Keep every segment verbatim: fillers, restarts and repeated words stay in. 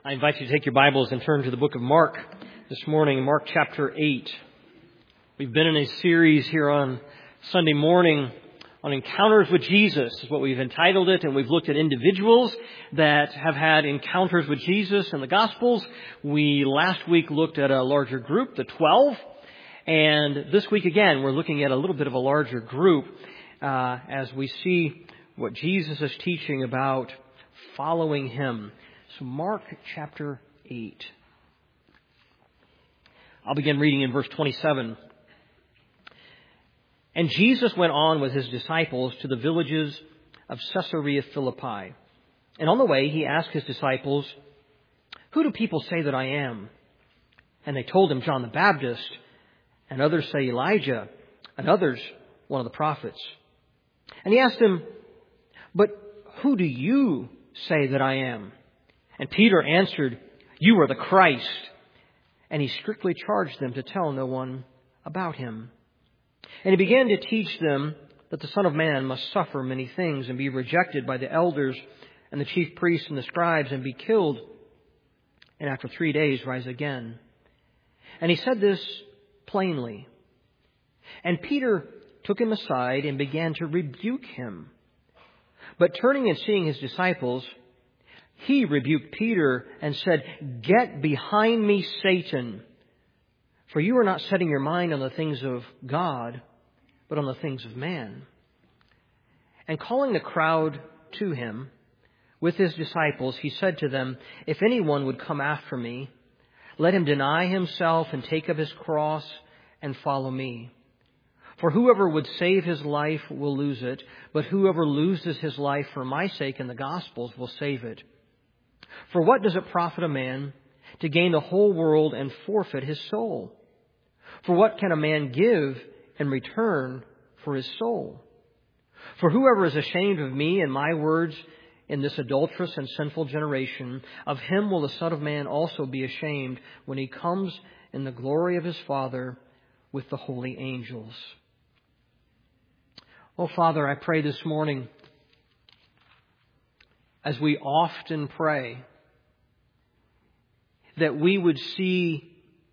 I invite you to take your Bibles and turn to the book of Mark this morning, Mark chapter eight. We've been in a series here on Sunday morning on encounters with Jesus, is what we've entitled it, and we've looked at individuals that have had encounters with Jesus in the Gospels. We last week looked at a larger group, the twelve, and this week again we're looking at a little bit of a larger group uh, as we see what Jesus is teaching about following Him. So Mark chapter eight. I'll begin reading in verse twenty-seven. And Jesus went on with His disciples to the villages of Caesarea Philippi. And on the way He asked His disciples, "Who do people say that I am?" And they told Him, "John the Baptist, and others say Elijah, and others one of the prophets." And He asked them, "But who do you say that I am?" And Peter answered, "You are the Christ." And He strictly charged them to tell no one about Him. And He began to teach them that the Son of Man must suffer many things and be rejected by the elders and the chief priests and the scribes and be killed, and after three days rise again. And He said this plainly. And Peter took Him aside and began to rebuke Him. But turning and seeing His disciples, He rebuked Peter and said, "Get behind me, Satan, for you are not setting your mind on the things of God, but on the things of man." And calling the crowd to Him with His disciples, He said to them, "If anyone would come after me, let him deny himself and take up his cross and follow me. For whoever would save his life will lose it, but whoever loses his life for my sake and the gospel's will save it. For what does it profit a man to gain the whole world and forfeit his soul? For what can a man give in return for his soul? For whoever is ashamed of me and my words in this adulterous and sinful generation, of him will the Son of Man also be ashamed when He comes in the glory of His Father with the holy angels." Oh, Father, I pray this morning, as we often pray, that we would see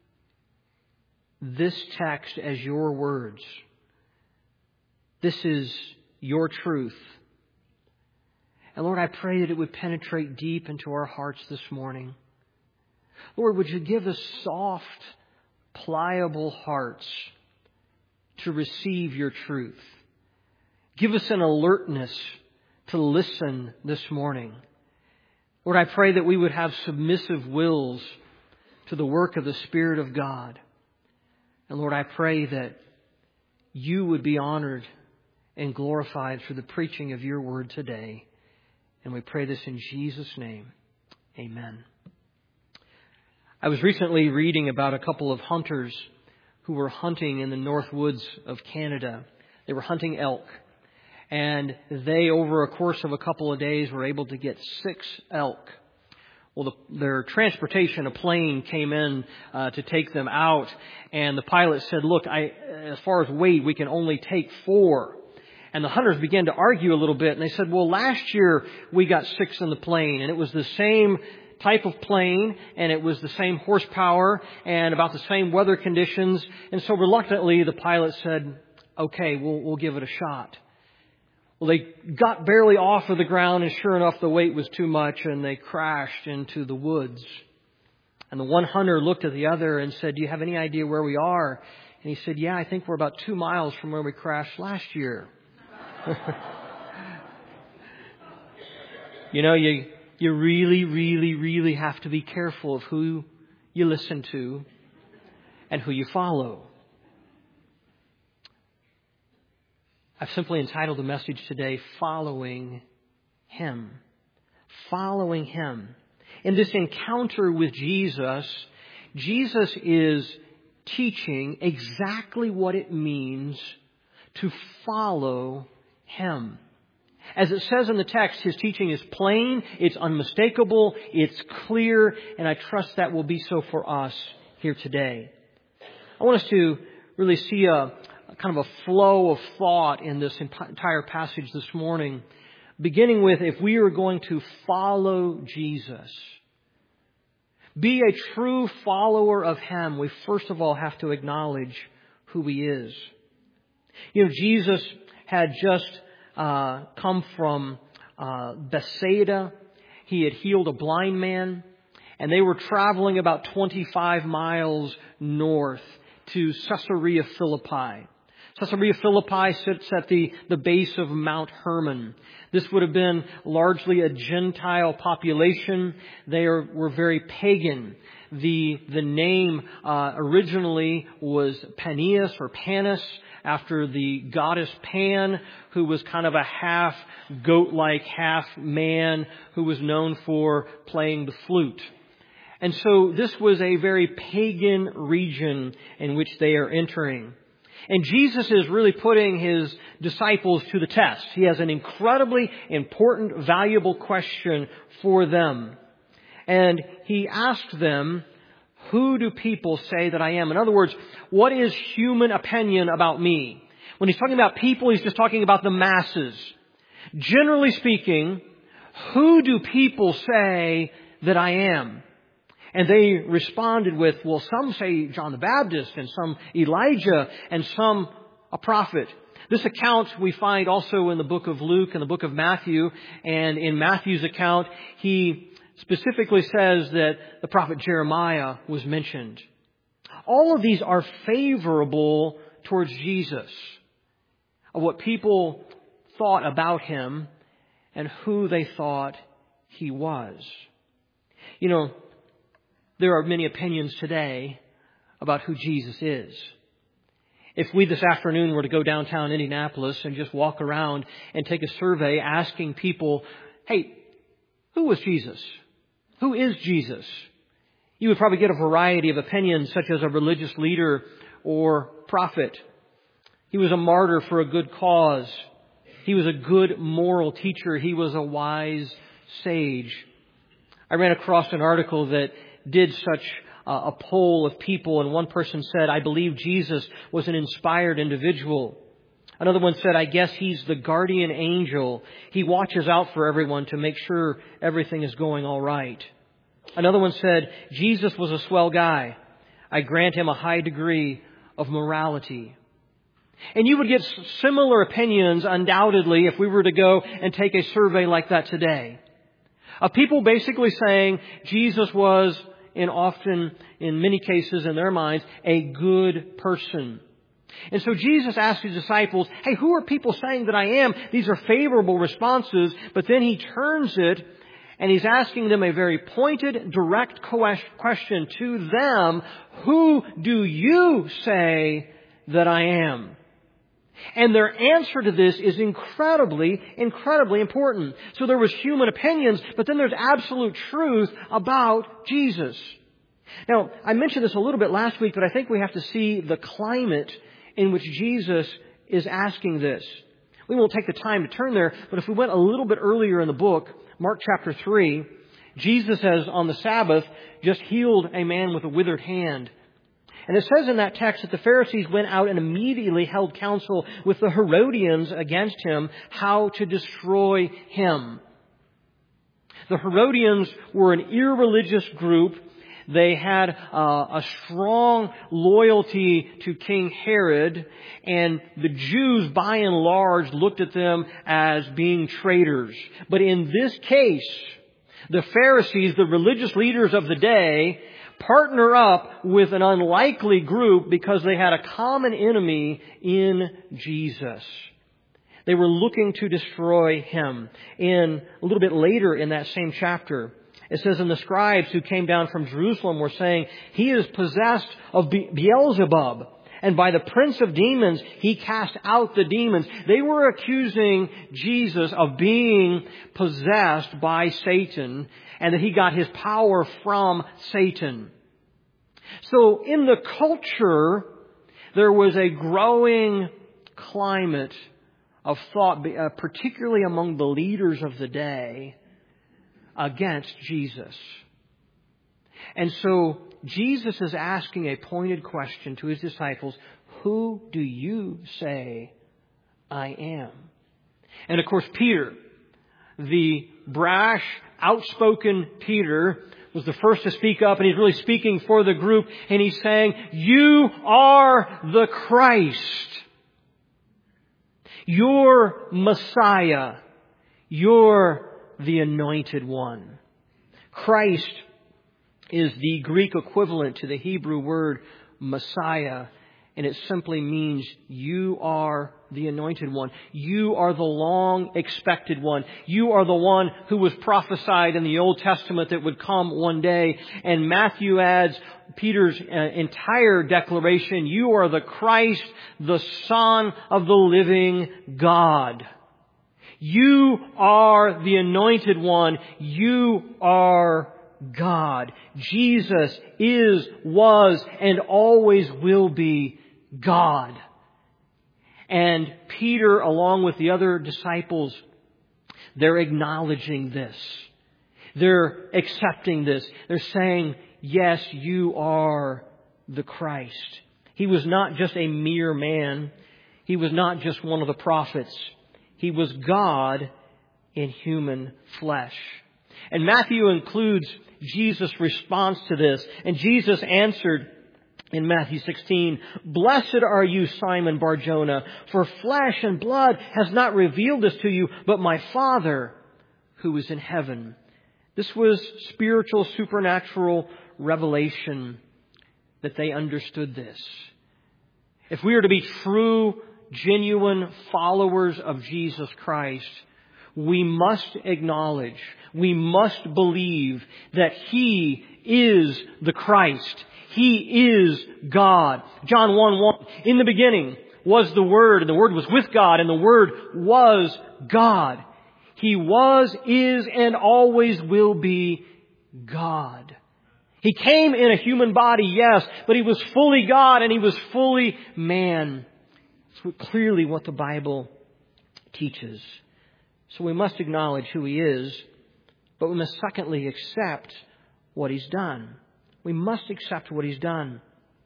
this text as Your words. This is Your truth. And Lord, I pray that it would penetrate deep into our hearts this morning. Lord, would You give us soft, pliable hearts to receive Your truth. Give us an alertness to listen this morning. Lord, I pray that we would have submissive wills to the work of the Spirit of God. And Lord, I pray that You would be honored and glorified through the preaching of Your word today. And we pray this in Jesus' name. Amen. I was recently reading about a couple of hunters who were hunting in the North Woods of Canada. They were hunting elk. And they, over a course of a couple of days, were able to get six elk. Well, the, their transportation, a plane, came in uh, to take them out. And the pilot said, "Look, I, as far as weight, we can only take four." And the hunters began to argue a little bit. And they said, "Well, last year we got six in the plane. And it was the same type of plane. And it was the same horsepower. And about the same weather conditions." And so reluctantly, the pilot said, "Okay, we'll, we'll give it a shot." Well, they got barely off of the ground, and sure enough, the weight was too much, and they crashed into the woods. And the one hunter looked at the other and said, "Do you have any idea where we are?" And he said, "Yeah, I think we're about two miles from where we crashed last year." You know, you you really, really, really have to be careful of who you listen to and who you follow. I've simply entitled the message today, Following Him. Following Him. In this encounter with Jesus, Jesus is teaching exactly what it means to follow Him. As it says in the text, His teaching is plain, it's unmistakable, it's clear, and I trust that will be so for us here today. I want us to really see a kind of a flow of thought in this entire passage this morning, beginning with, if we are going to follow Jesus, be a true follower of Him, we first of all have to acknowledge who He is. You know, Jesus had just uh, come from uh, Bethsaida. He had healed a blind man, and they were traveling about twenty-five miles north to Caesarea Philippi. Caesarea Philippi sits at the, the base of Mount Hermon. This would have been largely a Gentile population. They are, were very pagan. The, the name uh, originally was Paneas or Panis, after the goddess Pan, who was kind of a half goat-like, half man, who was known for playing the flute. And so this was a very pagan region in which they are entering. And Jesus is really putting His disciples to the test. He has an incredibly important, valuable question for them. And He asked them, who do people say that I am? In other words, what is human opinion about me? When He's talking about people, He's just talking about the masses. Generally speaking, who do people say that I am? And they responded with, well, some say John the Baptist, and some Elijah, and some a prophet. This account we find also in the book of Luke and the book of Matthew. And in Matthew's account, he specifically says that the prophet Jeremiah was mentioned. All of these are favorable towards Jesus, of what people thought about Him and who they thought He was. You know, there are many opinions today about who Jesus is. If we this afternoon were to go downtown Indianapolis and just walk around and take a survey asking people, hey, who was Jesus? Who is Jesus? You would probably get a variety of opinions, such as a religious leader or prophet. He was a martyr for a good cause. He was a good moral teacher. He was a wise sage. I ran across an article that did such uh, a poll of people, and one person said, I believe Jesus was an inspired individual. Another one said, I guess He's the guardian angel. He watches out for everyone to make sure everything is going all right. Another one said, Jesus was a swell guy. I grant Him a high degree of morality. And you would get similar opinions, undoubtedly, if we were to go and take a survey like that today. Of people basically saying Jesus was, in often, in many cases in their minds, a good person. And so Jesus asked His disciples, hey, who are people saying that I am? These are favorable responses, but then He turns it and He's asking them a very pointed, direct question to them. Who do you say that I am? And their answer to this is incredibly, incredibly important. So there was human opinions, but then there's absolute truth about Jesus. Now, I mentioned this a little bit last week, but I think we have to see the climate in which Jesus is asking this. We won't take the time to turn there, but if we went a little bit earlier in the book, Mark chapter three, Jesus has on the Sabbath just healed a man with a withered hand. And it says in that text that the Pharisees went out and immediately held counsel with the Herodians against Him, how to destroy Him. The Herodians were an irreligious group. They had uh, a strong loyalty to King Herod, and the Jews, by and large, looked at them as being traitors. But in this case, the Pharisees, the religious leaders of the day, partner up with an unlikely group because they had a common enemy in Jesus. They were looking to destroy Him. In a little bit later in that same chapter, it says, and the scribes who came down from Jerusalem were saying, He is possessed of Be- Beelzebub, and by the prince of demons He cast out the demons. They were accusing Jesus of being possessed by Satan, and that He got His power from Satan. So in the culture, there was a growing climate of thought, uh, particularly among the leaders of the day, against Jesus. And so Jesus is asking a pointed question to His disciples, who do you say I am? And of course, Peter, the brash, outspoken Peter, was the first to speak up, and he's really speaking for the group, and he's saying, "You are the Christ. You're Messiah. You're the Anointed One." Christ is the Greek equivalent to the Hebrew word Messiah, and it simply means you are the Anointed One. You are the long expected one. You are the one who was prophesied in the Old Testament that would come one day. And Matthew adds Peter's uh, entire declaration, "You are the Christ, the Son of the living God." You are the Anointed One. You are God. Jesus is, was, and always will be God. And Peter, along with the other disciples, they're acknowledging this. They're accepting this. They're saying, "Yes, you are the Christ." He was not just a mere man. He was not just one of the prophets. He was God in human flesh. And Matthew includes Jesus' response to this. And Jesus answered in Matthew sixteen, "Blessed are you, Simon Bar-Jonah, for flesh and blood has not revealed this to you, but my Father who is in heaven." This was spiritual, supernatural revelation that they understood this. If we are to be true, genuine followers of Jesus Christ, we must acknowledge, we must believe that He is the Christ. He is God. John one one, "In the beginning was the Word, and the Word was with God, and the Word was God." He was, is, and always will be God. He came in a human body, yes, but He was fully God and He was fully man. It's clearly what the Bible teaches. So we must acknowledge who He is, but we must secondly accept what He's done. We must accept what He's done.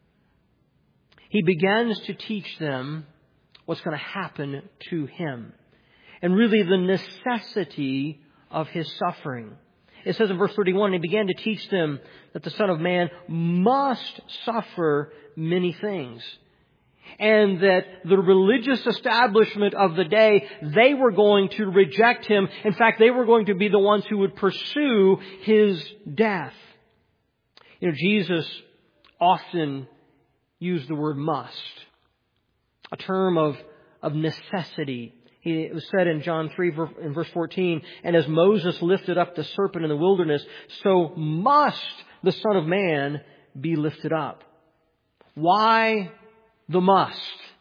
He begins to teach them what's going to happen to Him, and really the necessity of His suffering. It says in verse thirty-one, "He began to teach them that the Son of Man must suffer many things." And that the religious establishment of the day, they were going to reject Him. In fact, they were going to be the ones who would pursue His death. You know, Jesus often used the word must, a term of, of necessity. He, it was said in John three, in verse fourteen, "And as Moses lifted up the serpent in the wilderness, so must the Son of Man be lifted up." Why the must?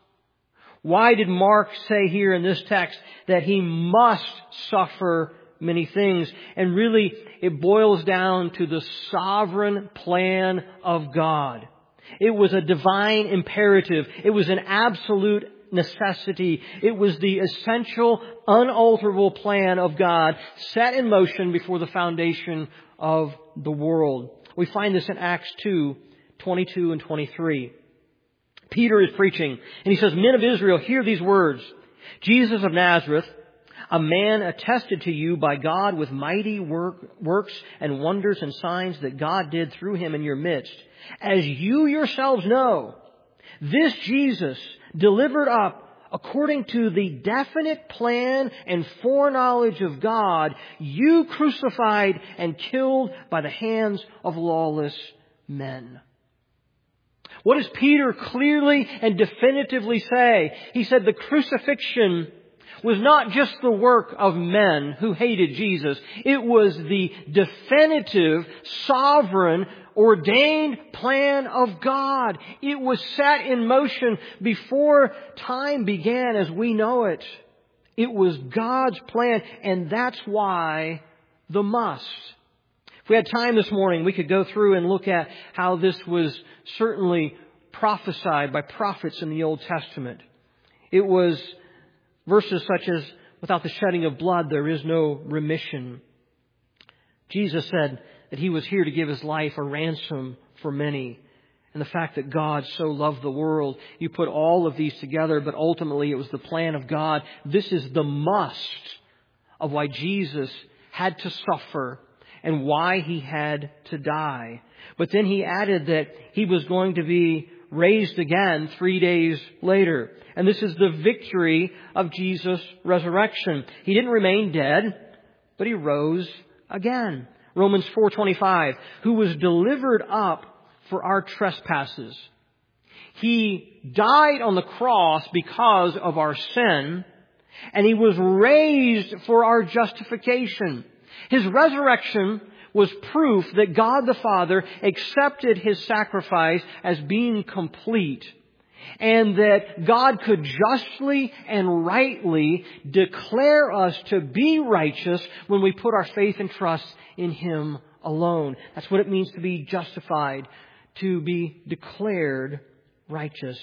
Why did Mark say here in this text that He must suffer many things? And really, it boils down to the sovereign plan of God. It was a divine imperative. It was an absolute necessity. It was the essential, unalterable plan of God set in motion before the foundation of the world. We find this in Acts two, twenty-two and twenty-three. Peter is preaching, and he says, "Men of Israel, hear these words. Jesus of Nazareth, a man attested to you by God with mighty work, works and wonders and signs that God did through Him in your midst. As you yourselves know, this Jesus delivered up according to the definite plan and foreknowledge of God, you crucified and killed by the hands of lawless men." What does Peter clearly and definitively say? He said the crucifixion was not just the work of men who hated Jesus. It was the definitive, sovereign, ordained plan of God. It was set in motion before time began as we know it. It was God's plan, and that's why the must. If we had time this morning, we could go through and look at how this was certainly prophesied by prophets in the Old Testament. It was verses such as, "Without the shedding of blood, there is no remission." Jesus said that He was here to give His life a ransom for many. And the fact that God so loved the world, you put all of these together, but ultimately it was the plan of God. This is the must of why Jesus had to suffer and why He had to die. But then He added that He was going to be raised again three days later. And this is the victory of Jesus' resurrection. He didn't remain dead, but He rose again. Romans four twenty-five, who was delivered up for our trespasses. He died on the cross because of our sin, and He was raised for our justification. His resurrection was proof that God the Father accepted His sacrifice as being complete, and that God could justly and rightly declare us to be righteous when we put our faith and trust in Him alone. That's what it means to be justified, to be declared righteous.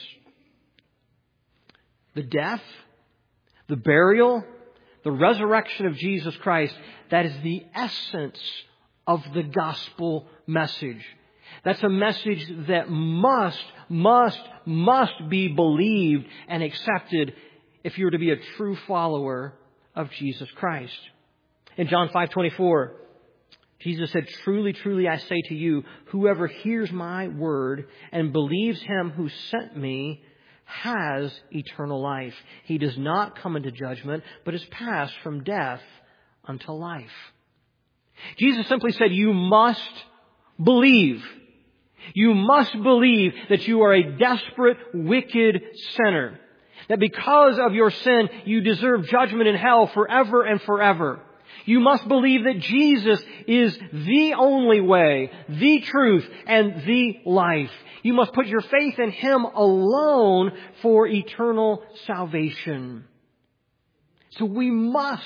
The death, the burial, the resurrection of Jesus Christ, that is the essence of the gospel message. That's a message that must, must, must be believed and accepted if you're to be a true follower of Jesus Christ. In John five twenty-four, Jesus said, "Truly, truly, I say to you, whoever hears my word and believes Him who sent me has eternal life. He does not come into judgment, but is passed from death unto life." Jesus simply said, you must believe. You must believe that you are a desperate, wicked sinner. That because of your sin, you deserve judgment in hell forever and forever. You must believe that Jesus is the only way, the truth, and the life. You must put your faith in Him alone for eternal salvation. So we must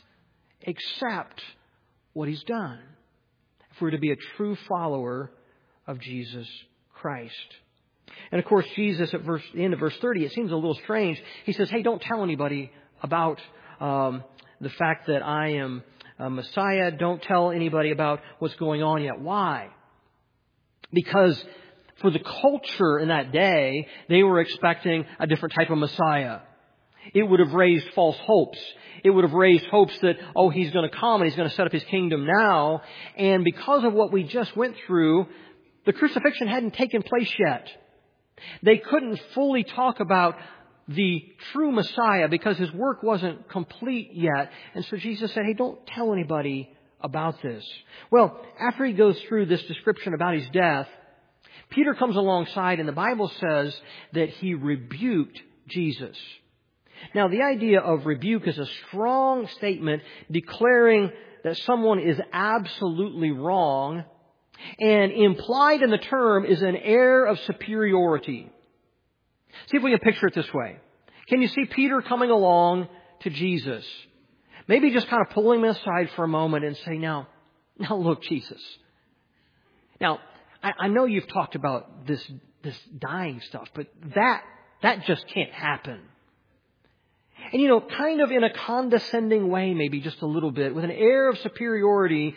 accept what He's done if we're to be a true follower of Jesus Christ. And of course, Jesus at verse, the end of verse thirty, it seems a little strange. He says, hey, don't tell anybody about um, the fact that I am a Messiah. Don't tell anybody about what's going on yet. Why? Because for the culture in that day, they were expecting a different type of Messiah. It would have raised false hopes. It would have raised hopes that, oh, He's going to come and He's going to set up His kingdom now. And because of what we just went through, the crucifixion hadn't taken place yet. They couldn't fully talk about the true Messiah because His work wasn't complete yet. And so Jesus said, hey, don't tell anybody about this. Well, after He goes through this description about His death, Peter comes alongside and the Bible says that he rebuked Jesus. Now, the idea of rebuke is a strong statement declaring that someone is absolutely wrong, and implied in the term is an air of superiority. See if we can picture it this way. Can you see Peter coming along to Jesus? Maybe just kind of pulling him aside for a moment and say, now, now look, Jesus. Now, I, I know you've talked about this, this dying stuff, but that, that just can't happen. And, you know, kind of in a condescending way, maybe just a little bit, with an air of superiority,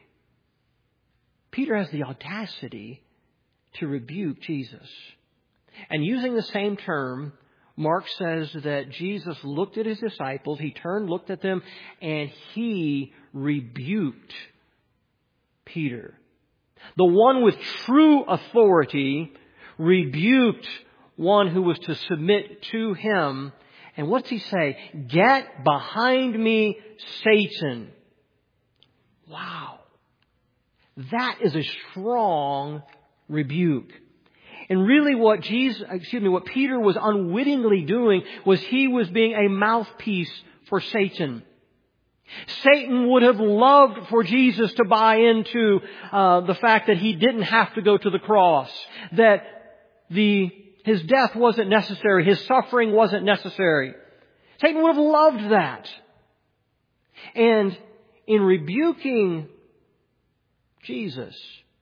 Peter has the audacity to rebuke Jesus. And using the same term, Mark says that Jesus looked at His disciples, He turned, looked at them, and He rebuked Peter. The one with true authority rebuked one who was to submit to Him. And what's He say? Get behind me, Satan. Wow. That is a strong rebuke. And really what Jesus, excuse me, what Peter was unwittingly doing was he was being a mouthpiece for Satan. Satan would have loved for Jesus to buy into uh, the fact that He didn't have to go to the cross, that the His death wasn't necessary, His suffering wasn't necessary. Satan would have loved that. And in rebuking Jesus,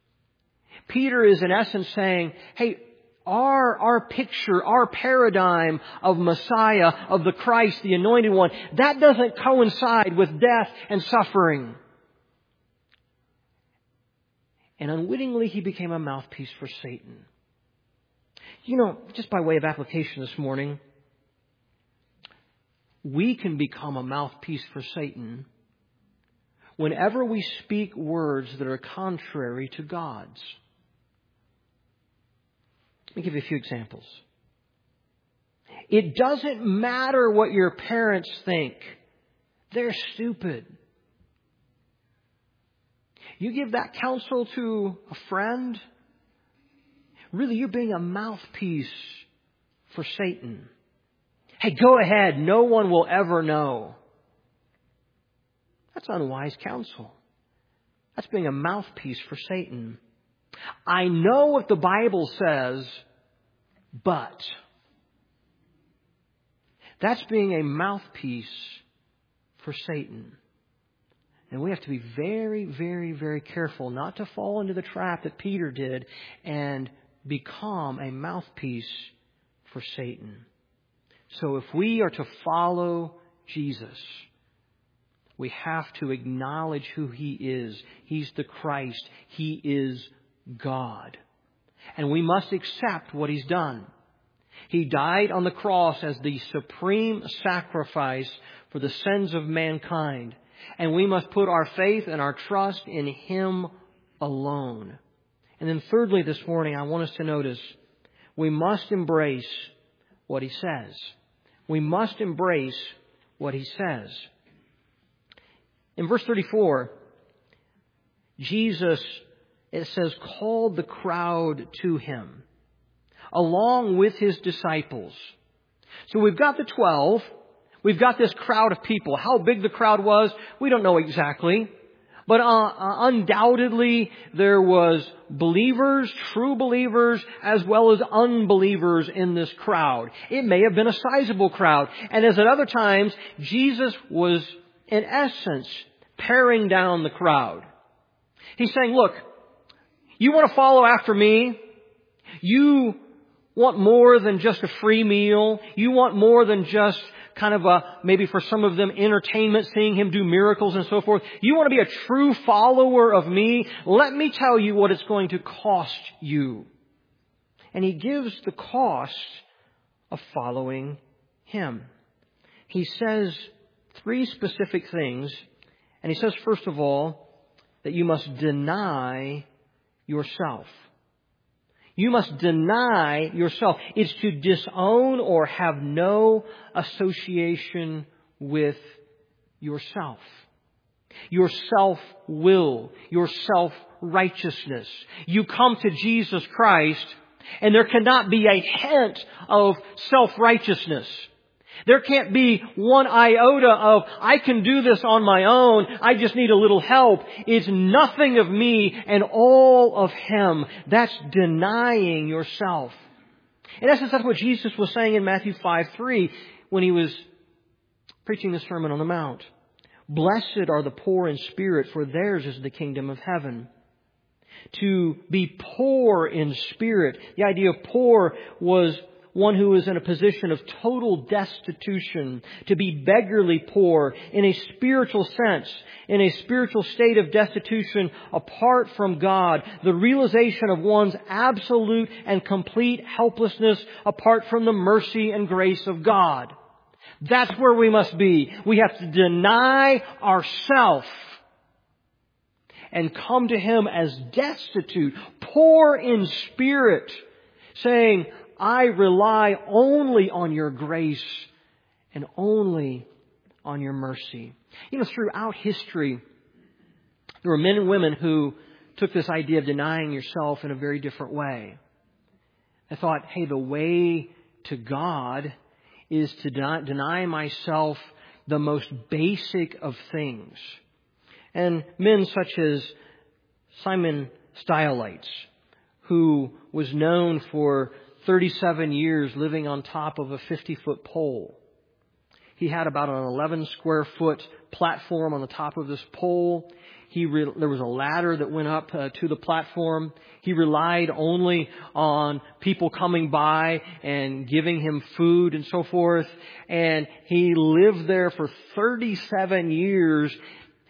Peter is in essence saying, hey, our, our picture, our paradigm of Messiah, of the Christ, the Anointed One, that doesn't coincide with death and suffering. And unwittingly, he became a mouthpiece for Satan. You know, just by way of application this morning, we can become a mouthpiece for Satan whenever we speak words that are contrary to God's. Let me give you a few examples. It doesn't matter what your parents think. They're stupid. You give that counsel to a friend, really you're being a mouthpiece for Satan. Hey, go ahead. No one will ever know. That's unwise counsel. That's being a mouthpiece for Satan. I know what the Bible says, but that's being a mouthpiece for Satan. And we have to be very, very, very careful not to fall into the trap that Peter did and become a mouthpiece for Satan. So if we are to follow Jesus, we have to acknowledge who He is. He's the Christ. He is God. And we must accept what He's done. He died on the cross as the supreme sacrifice for the sins of mankind. And we must put our faith and our trust in Him alone. And then thirdly this morning, I want us to notice we must embrace what He says. We must embrace what He says. In verse thirty-four, Jesus, it says, called the crowd to Him, along with His disciples. So we've got the twelve. We've got this crowd of people. How big the crowd was, we don't know exactly. But uh, undoubtedly, there was believers, true believers, as well as unbelievers in this crowd. It may have been a sizable crowd. And as at other times, Jesus was, in essence, paring down the crowd. He's saying, look, you want to follow after me? You want more than just a free meal. You want more than just kind of a, maybe for some of them, entertainment, seeing Him do miracles and so forth. You want to be a true follower of me? Let me tell you what it's going to cost you. And He gives the cost of following Him. He says three specific things. And He says, first of all, that you must deny yourself. You must deny yourself. It's to disown or have no association with yourself. Your self-will, your self-righteousness. You come to Jesus Christ and there cannot be a hint of self-righteousness. There can't be one iota of, I can do this on my own, I just need a little help. It's nothing of me and all of Him. That's denying yourself. In essence, that's what Jesus was saying in Matthew five three when He was preaching the Sermon on the Mount. Blessed are the poor in spirit, for theirs is the kingdom of heaven. To be poor in spirit, the idea of poor was one who is in a position of total destitution, to be beggarly poor in a spiritual sense, in a spiritual state of destitution apart from God, the realization of one's absolute and complete helplessness apart from the mercy and grace of God. That's where we must be. We have to deny ourselves and come to Him as destitute, poor in spirit, saying, I rely only on your grace and only on your mercy. You know, throughout history, there were men and women who took this idea of denying yourself in a very different way. I thought, hey, the way to God is to deny myself the most basic of things. And men such as Simon Stylites, who was known for thirty-seven years living on top of a fifty-foot pole. He had about an eleven square foot platform on the top of this pole. He re- there was a ladder that went up uh, to the platform. He relied only on people coming by and giving him food and so forth. And he lived there for thirty-seven years.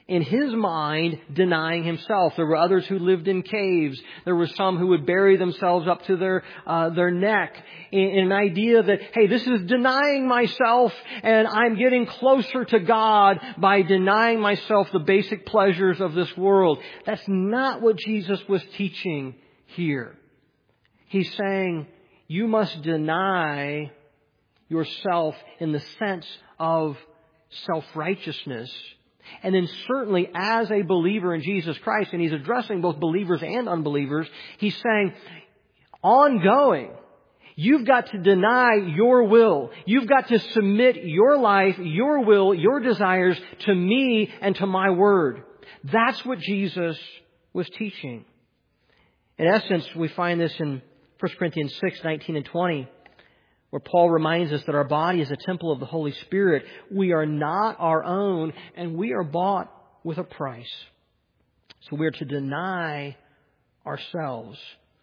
in his mind, denying himself. There were others who lived in caves. There were some who would bury themselves up to their uh, their neck in, in an idea that, hey, this is denying myself and I'm getting closer to God by denying myself the basic pleasures of this world. That's not what Jesus was teaching here. He's saying you must deny yourself in the sense of self-righteousness. And then certainly as a believer in Jesus Christ, and he's addressing both believers and unbelievers, he's saying, ongoing, you've got to deny your will. You've got to submit your life, your will, your desires to me and to my word. That's what Jesus was teaching. In essence, we find this in First Corinthians six, nineteen and twenty. Where Paul reminds us that our body is a temple of the Holy Spirit. We are not our own, and we are bought with a price. So we are to deny ourselves.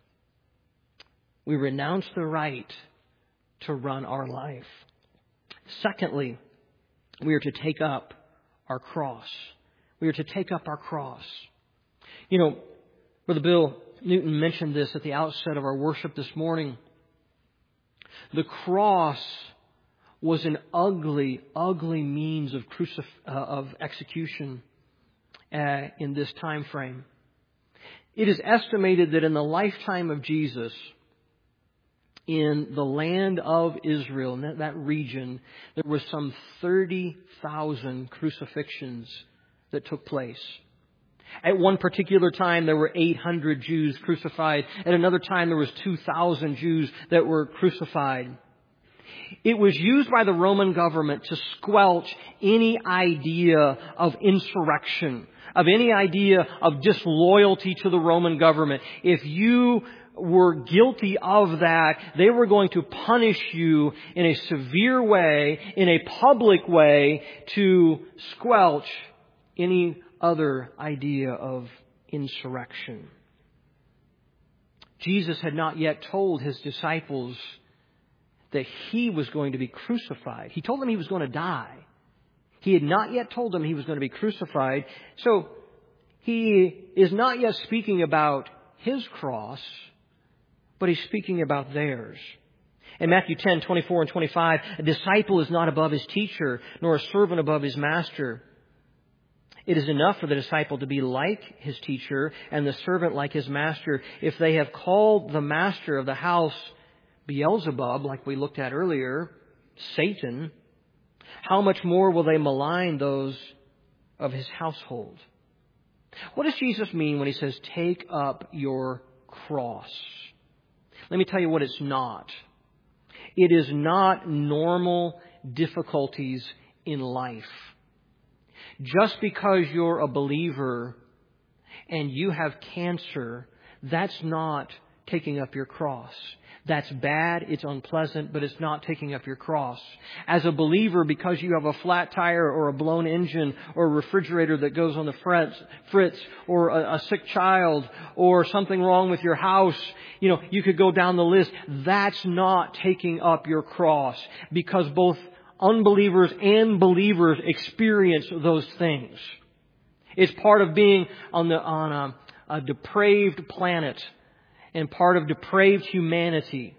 We renounce the right to run our life. Secondly, we are to take up our cross. We are to take up our cross. You know, Brother Bill Newton mentioned this at the outset of our worship this morning. The cross was an ugly, ugly means of crucif- uh, of execution uh, in this time frame. It is estimated that in the lifetime of Jesus, in the land of Israel, in that, that region, there were some thirty thousand crucifixions that took place. At one particular time, there were eight hundred Jews crucified. At another time, there was two thousand Jews that were crucified. It was used by the Roman government to squelch any idea of insurrection, of any idea of disloyalty to the Roman government. If you were guilty of that, they were going to punish you in a severe way, in a public way, to squelch any other idea of insurrection. Jesus had not yet told his disciples that he was going to be crucified. He told them he was going to die. He had not yet told them he was going to be crucified. So he is not yet speaking about his cross, but he's speaking about theirs. In Matthew ten, twenty-four and twenty-five, a disciple is not above his teacher, nor a servant above his master. It is enough for the disciple to be like his teacher and the servant like his master. If they have called the master of the house Beelzebub, like we looked at earlier, Satan, how much more will they malign those of his household? What does Jesus mean when he says, take up your cross? Let me tell you what it's not. It is not normal difficulties in life. Just because you're a believer and you have cancer, that's not taking up your cross. That's bad, it's unpleasant, but it's not taking up your cross. As a believer, because you have a flat tire or a blown engine or a refrigerator that goes on the fritz or a, a sick child or something wrong with your house, you know, you could go down the list. That's not taking up your cross, because both unbelievers and believers experience those things. It's part of being on the on a, a depraved planet and part of depraved humanity.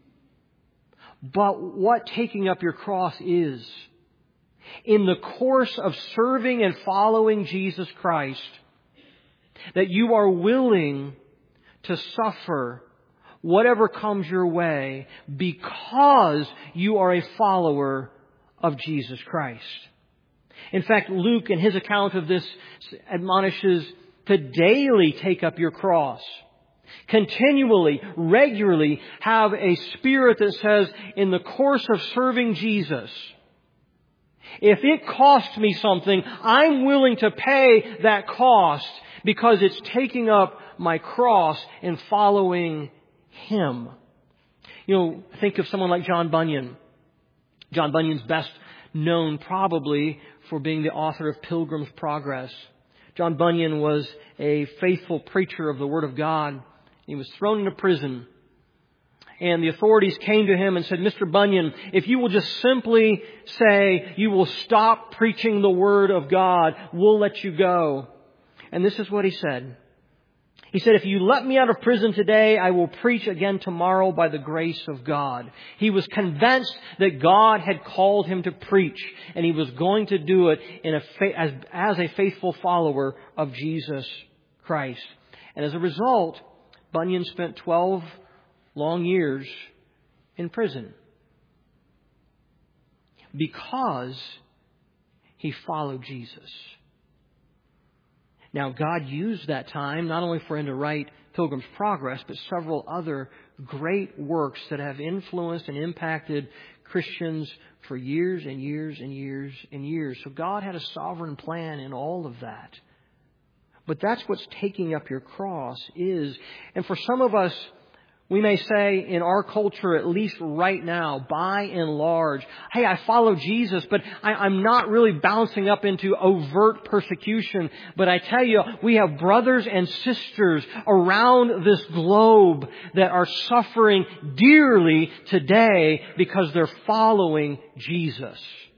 But what taking up your cross is, in the course of serving and following Jesus Christ, that you are willing to suffer whatever comes your way because you are a follower of Jesus Christ. In fact, Luke, in his account of this, admonishes to daily take up your cross. Continually, regularly have a spirit that says, in the course of serving Jesus, if it costs me something, I'm willing to pay that cost because it's taking up my cross and following Him. You know, think of someone like John Bunyan. John Bunyan's best known probably for being the author of Pilgrim's Progress. John Bunyan was a faithful preacher of the Word of God. He was thrown into prison. And the authorities came to him and said, Mister Bunyan, if you will just simply say you will stop preaching the Word of God, we'll let you go. And this is what he said. He said, if you let me out of prison today, I will preach again tomorrow by the grace of God. He was convinced that God had called him to preach, and he was going to do it in a fa- as, as a faithful follower of Jesus Christ. And as a result, Bunyan spent twelve long years in prison because he followed Jesus. Now, God used that time not only for him to write Pilgrim's Progress, but several other great works that have influenced and impacted Christians for years and years and years and years. So God had a sovereign plan in all of that. But that's what's taking up your cross is. And for some of us, we may say in our culture, at least right now, by and large, hey, I follow Jesus, but I, I'm not really bouncing up into overt persecution. But I tell you, we have brothers and sisters around this globe that are suffering dearly today because they're following Jesus.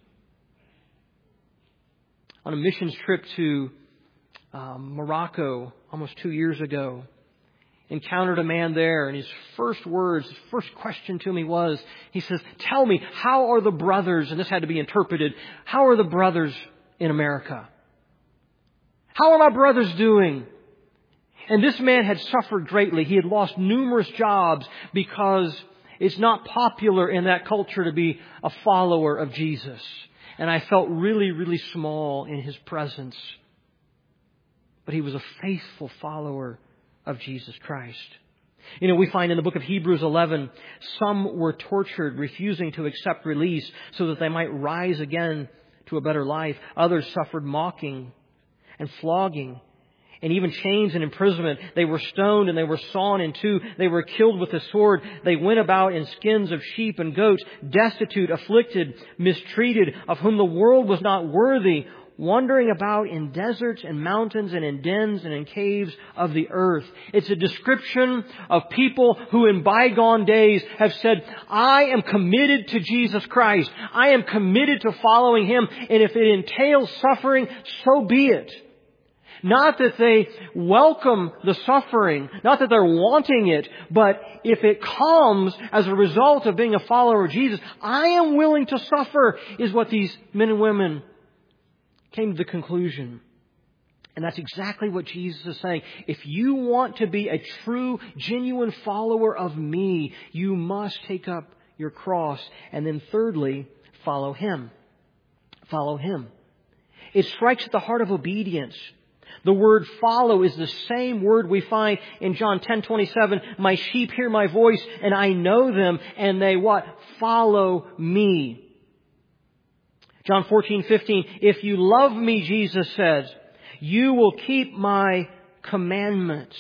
On a missions trip to um, Morocco almost two years ago, encountered a man there, and his first words, his first question to me was, he says, tell me, how are the brothers, and this had to be interpreted, how are the brothers in America? How are my brothers doing? And this man had suffered greatly. He had lost numerous jobs because it's not popular in that culture to be a follower of Jesus. And I felt really, really small in his presence. But he was a faithful follower of Jesus Christ. You know, we find in the book of Hebrews eleven, some were tortured, refusing to accept release so that they might rise again to a better life. Others suffered mocking and flogging and even chains and imprisonment. They were stoned and they were sawn in two. They were killed with the sword. They went about in skins of sheep and goats, destitute, afflicted, mistreated, of whom the world was not worthy, wandering about in deserts and mountains and in dens and in caves of the earth. It's a description of people who in bygone days have said, I am committed to Jesus Christ. I am committed to following Him. And if it entails suffering, so be it. Not that they welcome the suffering, not that they're wanting it, but if it comes as a result of being a follower of Jesus, I am willing to suffer, is what these men and women came to the conclusion. And that's exactly what Jesus is saying. If you want to be a true, genuine follower of me, you must take up your cross. And then thirdly, follow Him. Follow Him. It strikes at the heart of obedience. The word follow is the same word we find in John ten twenty-seven. My sheep hear my voice, and I know them, and they what? Follow me. John fourteen fifteen, if you love me, Jesus says, you will keep my commandments.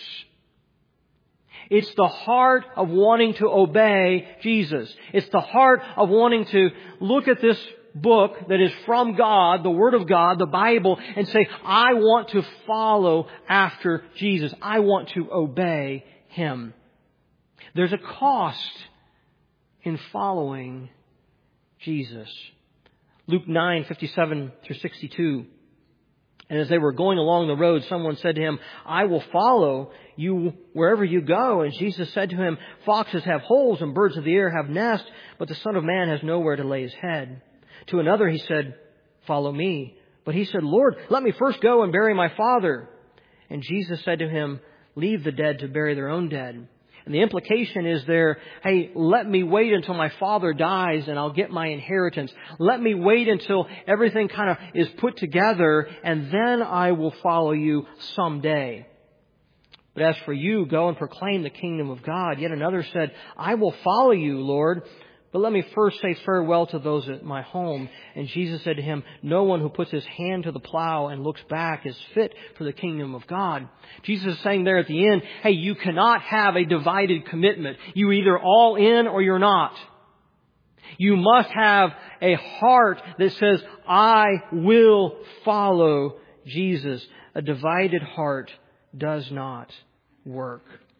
It's the heart of wanting to obey Jesus. It's the heart of wanting to look at this book that is from God, the Word of God, the Bible, and say, I want to follow after Jesus. I want to obey Him. There's a cost in following Jesus. Luke nine fifty-seven through sixty-two. And as they were going along the road, someone said to him, I will follow you wherever you go. And Jesus said to him, foxes have holes and birds of the air have nests, but the Son of Man has nowhere to lay His head. To another he said, follow me. But he said, Lord, let me first go and bury my father. And Jesus said to him, leave the dead to bury their own dead. And the implication is there, hey, let me wait until my father dies and I'll get my inheritance. Let me wait until everything kind of is put together and then I will follow you someday. But as for you, go and proclaim the kingdom of God. Yet another said, I will follow you, Lord, but let me first say farewell to those at my home. And Jesus said to him, no one who puts his hand to the plow and looks back is fit for the kingdom of God. Jesus is saying there at the end, hey, you cannot have a divided commitment. You're either all in or you're not. You must have a heart that says, I will follow Jesus. A divided heart does not work.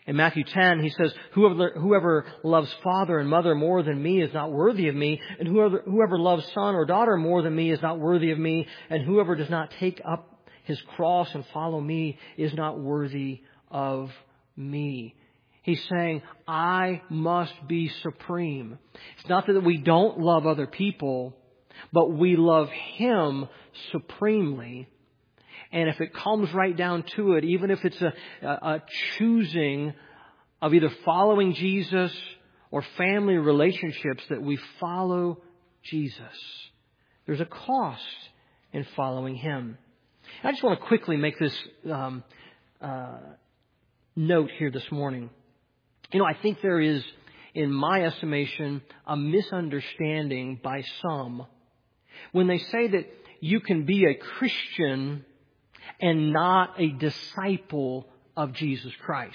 In Matthew ten, he says, whoever, whoever loves father and mother more than me is not worthy of me, and whoever, whoever loves son or daughter more than me is not worthy of me, and whoever does not take up his cross and follow me is not worthy of me. He's saying, I must be supreme. It's not that we don't love other people, but we love Him supremely. And if it comes right down to it, even if it's a, a, a choosing of either following Jesus or family relationships, that we follow Jesus. There's a cost in following Him. I just want to quickly make this um, uh, note here this morning. You know, I think there is, in my estimation, a misunderstanding by some when they say that you can be a Christian and not a disciple of Jesus Christ.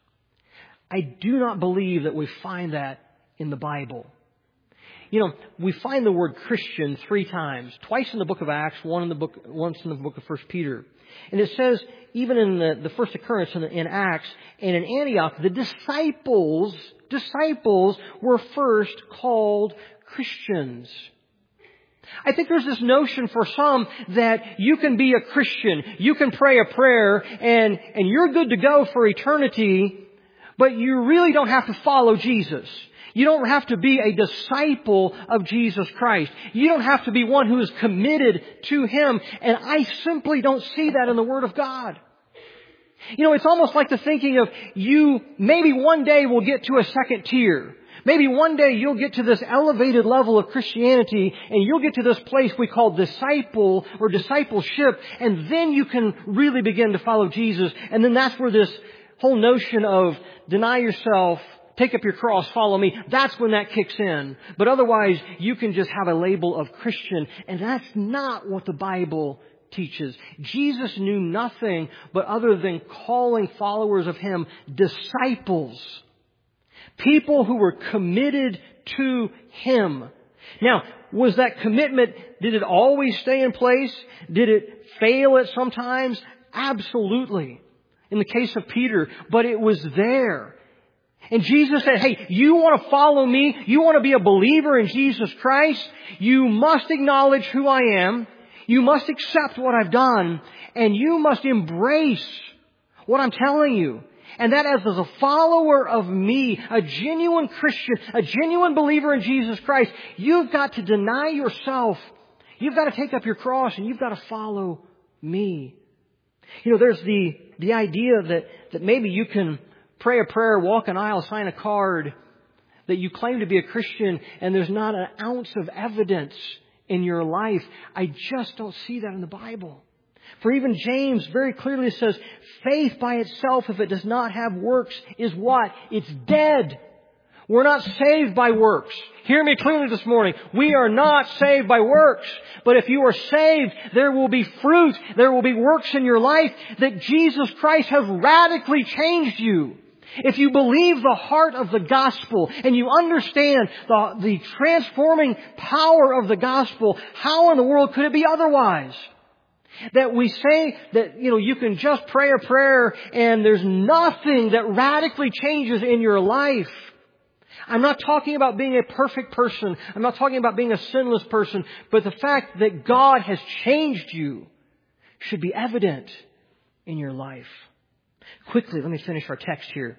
I do not believe that we find that in the Bible. You know, we find the word Christian three times. Twice in the book of Acts, one in the book, once in the book of First Peter. And it says, even in the, the first occurrence in, the, in Acts, and in Antioch, the disciples, disciples were first called Christians. I think there's this notion for some that you can be a Christian, you can pray a prayer, and, and you're good to go for eternity, but you really don't have to follow Jesus. You don't have to be a disciple of Jesus Christ. You don't have to be one who is committed to Him. And I simply don't see that in the Word of God. You know, it's almost like the thinking of you maybe one day will get to a second tier. Maybe one day you'll get to this elevated level of Christianity and you'll get to this place we call disciple or discipleship, and then you can really begin to follow Jesus. And then that's where this whole notion of deny yourself, take up your cross, follow me, that's when that kicks in. But otherwise, you can just have a label of Christian, and that's not what the Bible teaches. Jesus knew nothing but other than calling followers of Him disciples. People who were committed to Him. Now, was that commitment, did it always stay in place? Did it fail at some times? Absolutely. In the case of Peter, but it was there. And Jesus said, hey, you want to follow me? You want to be a believer in Jesus Christ? You must acknowledge who I am. You must accept what I've done. And you must embrace what I'm telling you. And that as a follower of me, a genuine Christian, a genuine believer in Jesus Christ, you've got to deny yourself. You've got to take up your cross and you've got to follow me. You know, there's the, the idea that, that maybe you can pray a prayer, walk an aisle, sign a card, that you claim to be a Christian and there's not an ounce of evidence in your life. I just don't see that in the Bible. For even James very clearly says, faith by itself, if it does not have works, is what? It's dead. We're not saved by works. Hear me clearly this morning. We are not saved by works. But if you are saved, there will be fruit. There will be works in your life that Jesus Christ has radically changed you. If you believe the heart of the gospel and you understand the, the transforming power of the gospel, how in the world could it be otherwise? That we say that, you know, you can just pray a prayer and there's nothing that radically changes in your life. I'm not talking about being a perfect person. I'm not talking about being a sinless person. But the fact that God has changed you should be evident in your life. Quickly, let me finish our text here.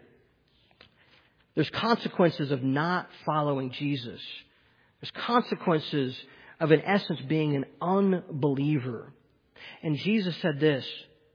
There's consequences of not following Jesus. There's consequences of, in essence, being an unbeliever. And Jesus said this,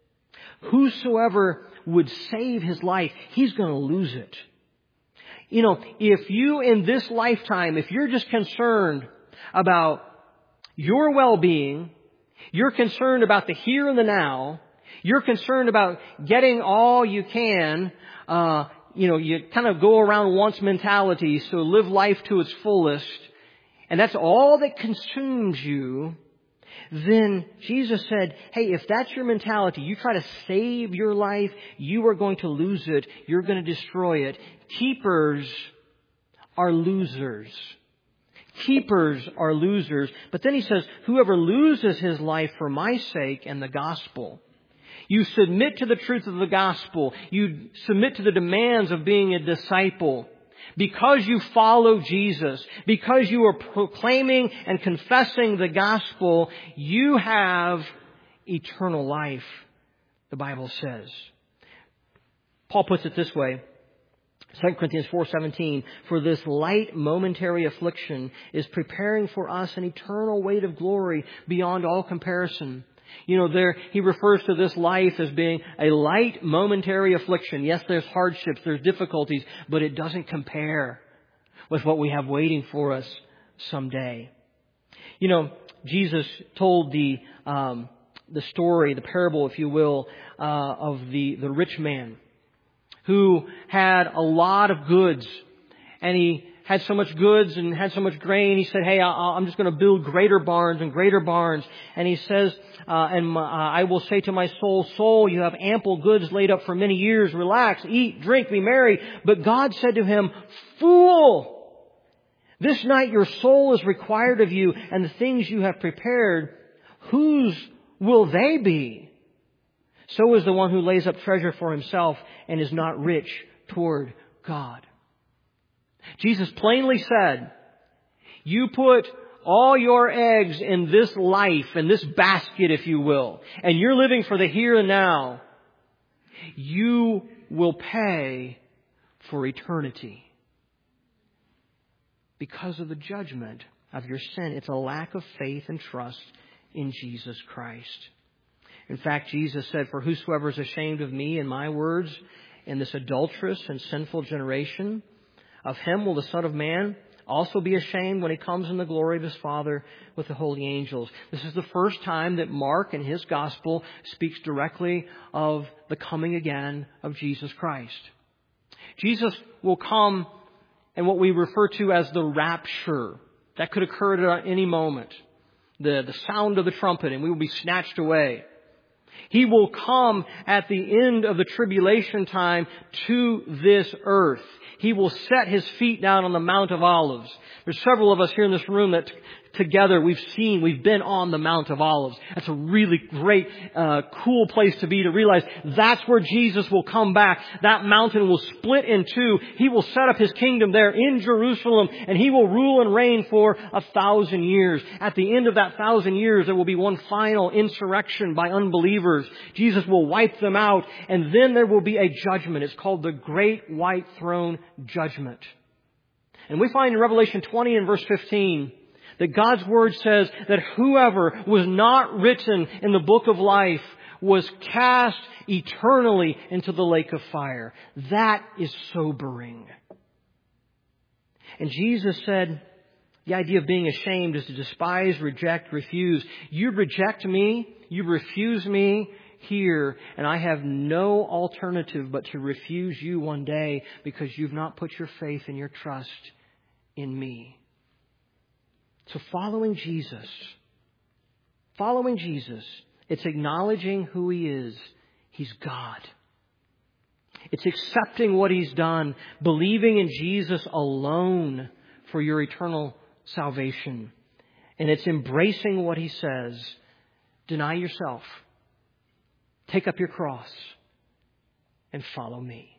whosoever would save his life, he's going to lose it. You know, if you in this lifetime, if you're just concerned about your well-being, you're concerned about the here and the now, you're concerned about getting all you can, uh, you know, you kind of go around once mentality, so live life to its fullest, and that's all that consumes you, then Jesus said, hey, if that's your mentality, you try to save your life, you are going to lose it. You're going to destroy it. Keepers are losers. Keepers are losers. But then he says, whoever loses his life for my sake and the gospel. You submit to the truth of the gospel. You submit to the demands of being a disciple. Because you follow Jesus, because you are proclaiming and confessing the gospel, you have eternal life, the Bible says. Paul puts it this way, Second Corinthians four seventeen, for this light momentary affliction is preparing for us an eternal weight of glory beyond all comparison. You know, there he refers to this life as being a light momentary affliction. Yes, there's hardships, there's difficulties, but it doesn't compare with what we have waiting for us someday. You know, Jesus told the um, the story, the parable, if you will, uh, of the, the rich man who had a lot of goods, and he had so much goods and had so much grain. He said, hey, I'm just going to build greater barns and greater barns. And he says, uh, and my, uh, I will say to my soul, soul, you have ample goods laid up for many years. Relax, eat, drink, be merry. But God said to him, fool, this night your soul is required of you, and the things you have prepared, whose will they be? So is the one who lays up treasure for himself and is not rich toward God. Jesus plainly said, you put all your eggs in this life, in this basket, if you will, and you're living for the here and now, you will pay for eternity. Because of the judgment of your sin, it's a lack of faith and trust in Jesus Christ. In fact, Jesus said, for whosoever is ashamed of me and my words in this adulterous and sinful generation, of him will the Son of Man also be ashamed when he comes in the glory of his Father with the holy angels. This is the first time that Mark in his gospel speaks directly of the coming again of Jesus Christ. Jesus will come in what we refer to as the rapture. That could occur at any moment. The, the sound of the trumpet, and we will be snatched away. He will come at the end of the tribulation time to this earth. He will set His feet down on the Mount of Olives. There's several of us here in this room that t- together we've seen, we've been on the Mount of Olives. That's a really great, uh, cool place to be, to realize that's where Jesus will come back. That mountain will split in two. He will set up His kingdom there in Jerusalem, and He will rule and reign for a thousand years. At the end of that thousand years, there will be one final insurrection by unbelievers. Jesus will wipe them out, and then there will be a judgment. It's called the Great White Throne Judgment. And we find in Revelation twenty and verse fifteen that God's Word says that whoever was not written in the book of life was cast eternally into the lake of fire. That is sobering. And Jesus said, the idea of being ashamed is to despise, reject, refuse. You reject me, you refuse me here, and I have no alternative but to refuse you one day because you've not put your faith and your trust in me. So following Jesus, following Jesus, it's acknowledging who He is. He's God. It's accepting what He's done, believing in Jesus alone for your eternal salvation. And it's embracing what He says. Deny yourself. Take up your cross and follow me.